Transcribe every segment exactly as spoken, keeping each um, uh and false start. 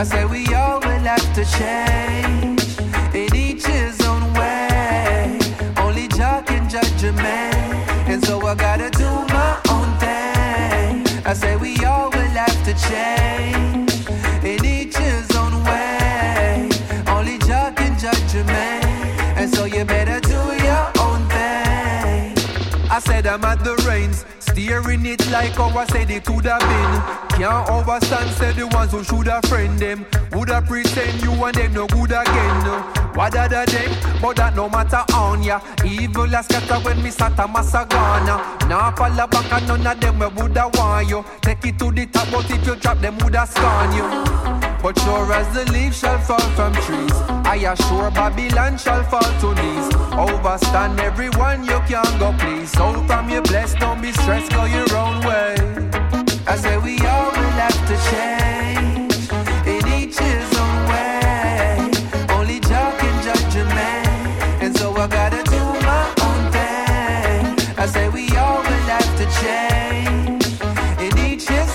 I say we all will have to change in each his own way. Only Jah can judge a man, and so I gotta do my own thing. I say we all will have to change in each his own way. Only Jah can judge a man, and so you better do your own thing. I said I'm at the reins, steering it like how I said it would have been. Can't overstand, said the ones who should have friend them. Woulda pretend you and them no good again. What other them? But that no matter on ya. Evil as scatter when me sat a massagana. Now fall back and none of them woulda want you. Take it to the top, but if you drop them woulda scorn you. But sure as the leaves shall fall from trees, I assure Babylon shall fall to knees. Overstand everyone you can go please. So from your blessed, don't be stressed, go your own way. I say we all will have to change in each his own way. Only Jah can judge a man, and so I gotta do my own thing. I say we all will have to change in each his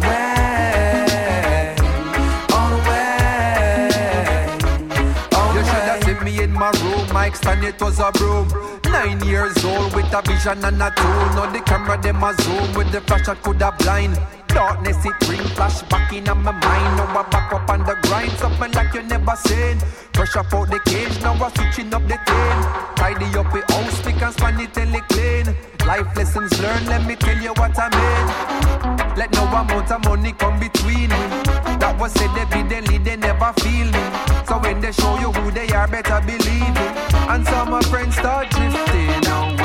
way. Own way. Own you should have seen me in my room, Mike stand it was a broom. Nine years old with a vision and a tool. Now the camera them a zoom with the flash I coulda blind. Darkness it ring flash back in my mind. Now I back up on the grind, something like you never seen. Fresh up out the cage, now I switching up the tail. Tidy up the house, pick and span it till it clean. Life lessons learned, let me tell you what I mean. Let no amount of money come between me. That was said evidently they never feel me. So when they show you who they are, better believe it. And some of my friends start drifting out.